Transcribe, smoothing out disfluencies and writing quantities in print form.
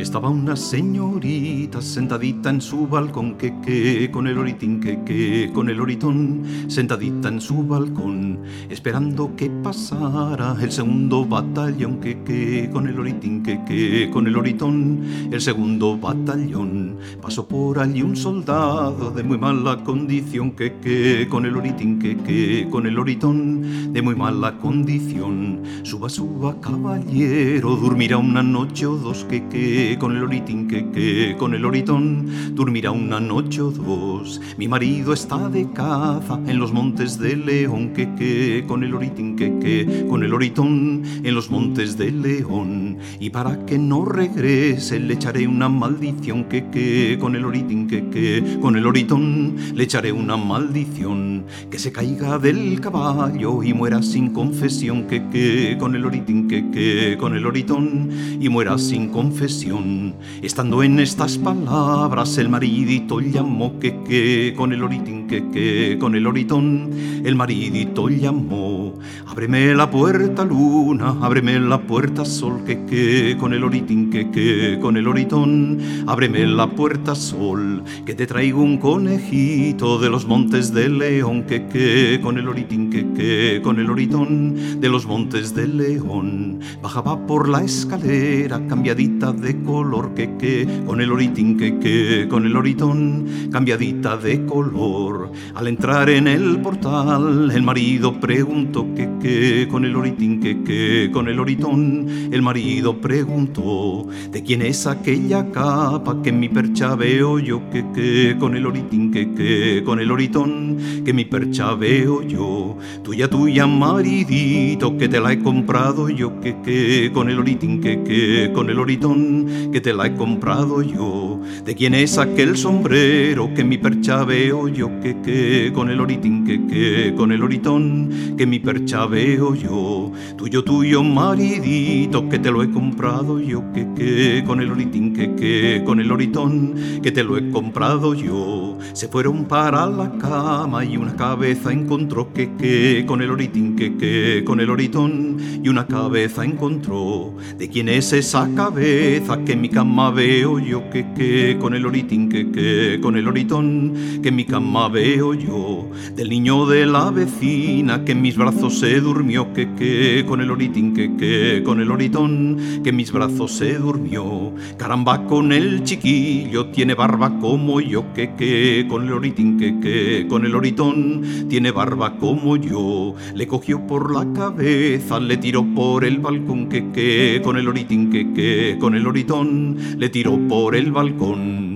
Estaba una señorita sentadita en su balcón, con el oritín, con el oritón, sentadita en su balcón, esperando que pasara el segundo batallón, con el oritín, con el oritón, el segundo batallón. Pasó por allí un soldado de muy mala condición, con el oritín, con el oritón, de muy mala condición. Suba, suba, caballero, dormirá una noche o dos, con el oritín, con el oritón, dormirá una noche o dos. Mi marido está de caza en los montes de León, con el oritín, con el oritón, en los montes de León. Y para que no regrese le echaré una maldición, con el oritín, con el oritón, le echaré una maldición. Que se caiga del caballo y muera sin confesión, con el oritín, con el oritón, y muera sin confesión. Estando en estas palabras el maridito llamó, con el oritín, con el oritón, el maridito llamó. Ábreme la puerta luna, ábreme la puerta sol, con el oritín, con el oritón, ábreme la puerta sol, que te traigo un conejito de los montes de León, con el oritín, con el oritón, de los montes de León. Bajaba por la escalera cambiadita de color, con el oritín, con el oritón, cambiadita de color. Al entrar en el portal el marido preguntó, con el oritín, con el oritón, el marido preguntó: ¿de quién es aquella capa que en mi percha veo yo, con el oritín, con el oritón, que en mi percha veo yo? Tuya, tuya, maridito, que te la he comprado yo, con el oritín, con el oritón, que te la he comprado yo. ¿De quién es aquel sombrero que en mi percha veo yo, con el oritín, con el oritón, que en mi percha veo yo? Tuyo, tuyo, maridito, que te lo he comprado yo, con el oritín, con el oritón, que te lo he comprado yo. Se fueron para la cama y una cabeza encontró, con el oritín, con el oritón, y una cabeza encontró. ¿De quién es esa cabeza que en mi cama veo yo, con el oritín, con el oritón, que en mi cama veo yo? Del niño de la vecina que en mis brazos se durmió, con el oritín, con el oritón, que en mis brazos se durmió. Caramba, con el chiquillo tiene barba como yo, con el oritín, con el oritón, tiene barba como yo. Le cogió por la cabeza, le tiró por el balcón, con el oritín, con el oritón, le tiró por el balcón.